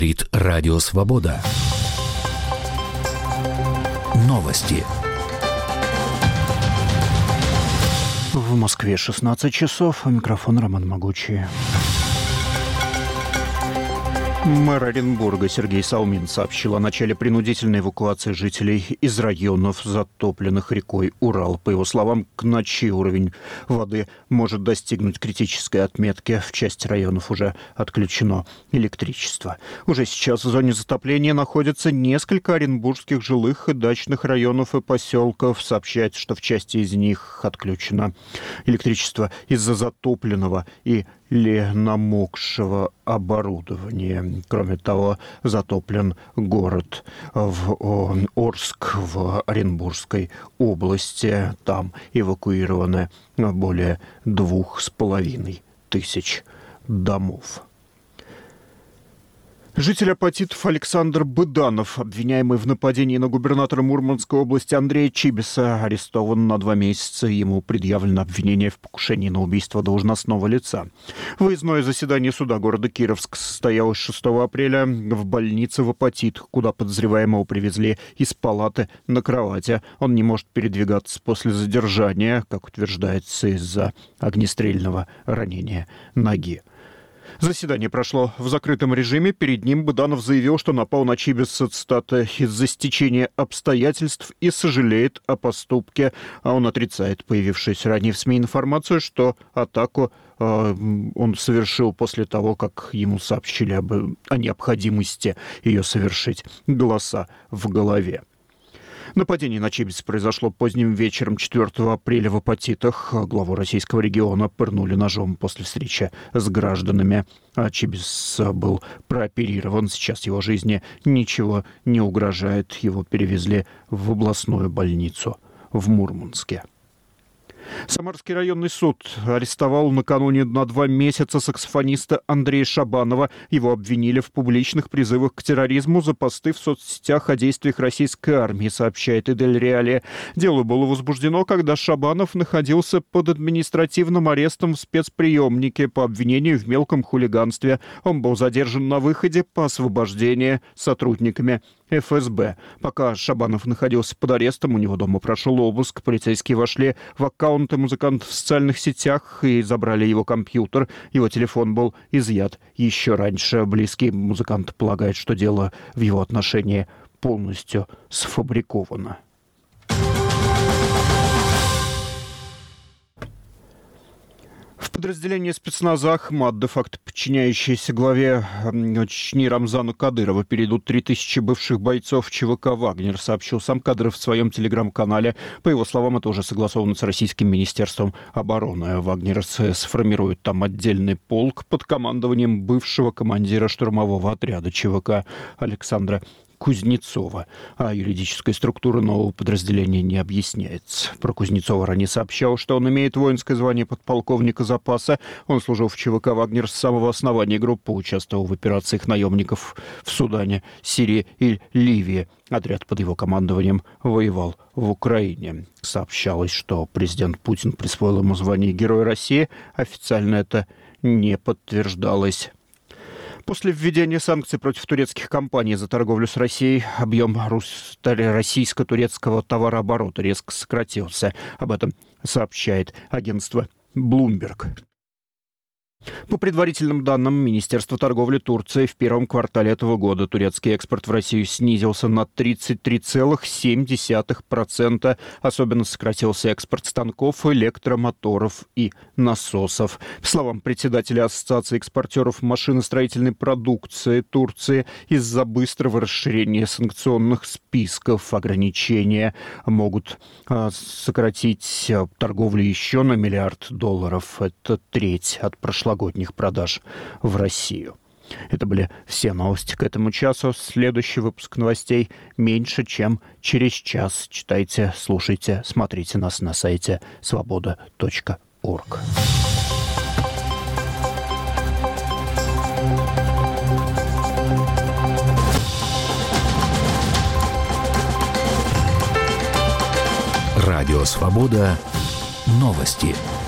Радио Свобода. Новости. В Москве 16 часов. Микрофон Роман Могучий. Мэр Оренбурга Сергей Саумин сообщил о начале принудительной эвакуации жителей из районов, затопленных рекой Урал. По его словам, к ночи уровень воды может достигнуть критической отметки. В части районов уже отключено электричество. Уже сейчас в зоне затопления находятся несколько оренбургских жилых и дачных районов и поселков. Сообщается, что в части из них отключено электричество из-за затопленного или намокшего оборудования. Кроме того, затоплен город Орск в Оренбургской области. Там эвакуированы более 2500 домов. Житель Апатитов Александр Быданов, обвиняемый в нападении на губернатора Мурманской области Андрея Чибиса, арестован на 2 месяца. Ему предъявлено обвинение в покушении на убийство должностного лица. Выездное заседание суда города Кировск состоялось 6 апреля в больнице в Апатитах, куда подозреваемого привезли из палаты на кровати. Он не может передвигаться после задержания, как утверждается, из-за огнестрельного ранения ноги. Заседание прошло в закрытом режиме. Перед ним Быданов заявил, что напал на Чибиса, цитата, «из-за стечения обстоятельств» и сожалеет о поступке. А он отрицает появившуюся ранее в СМИ информацию, что атаку он совершил после того, как ему сообщили о необходимости ее совершить. Голоса в голове. Нападение на Чибиса произошло поздним вечером 4 апреля в Апатитах. Главу российского региона пырнули ножом после встречи с гражданами. Чибис был прооперирован. Сейчас его жизни ничего не угрожает. Его перевезли в областную больницу в Мурманске. Самарский районный суд арестовал накануне на 2 месяца саксофониста Андрея Шабанова. Его обвинили в публичных призывах к терроризму за посты в соцсетях о действиях российской армии, сообщает Идель Реалия. Дело было возбуждено, когда Шабанов находился под административным арестом в спецприемнике по обвинению в мелком хулиганстве. Он был задержан на выходе по освобождению сотрудниками ФСБ. Пока Шабанов находился под арестом, у него дома прошел обыск. Полицейские вошли в аккаунты музыканта в социальных сетях и забрали его компьютер. Его телефон был изъят еще раньше. Близкие музыканта полагают, что дело в его отношении полностью сфабриковано. В подразделении спецназа Ахмат, де-факто подчиняющиеся главе Чечни Рамзану Кадырову, перейдут 3000 бывших бойцов ЧВК «Вагнер», сообщил сам Кадыров в своем телеграм-канале. По его словам, это уже согласовано с российским министерством обороны. «Вагнер» сформирует там отдельный полк под командованием бывшего командира штурмового отряда ЧВК Александра Кузнецова. А юридическая структура нового подразделения не объясняется. Про Кузнецова ранее сообщал, что он имеет воинское звание подполковника запаса. Он служил в ЧВК «Вагнер» с самого основания группы, участвовал в операциях наемников в Судане, Сирии и Ливии. Отряд под его командованием воевал в Украине. Сообщалось, что президент Путин присвоил ему звание Героя России. Официально это не подтверждалось. После введения санкций против турецких компаний за торговлю с Россией объем российско-турецкого товарооборота резко сократился. Об этом сообщает агентство Bloomberg. По предварительным данным Министерства торговли Турции, в первом квартале этого года турецкий экспорт в Россию снизился на 33,7%. Особенно сократился экспорт станков, электромоторов и насосов. По словам председателя Ассоциации экспортеров машиностроительной продукции Турции, из-за быстрого расширения санкционных списков ограничения могут сократить торговлю еще на $1 миллиард. Это треть от прошлогодних продаж в Россию. Это были все новости к этому часу. Следующий выпуск новостей меньше, чем через час. Читайте, слушайте, смотрите нас на сайте svoboda.org. Радио «Свобода». Новости.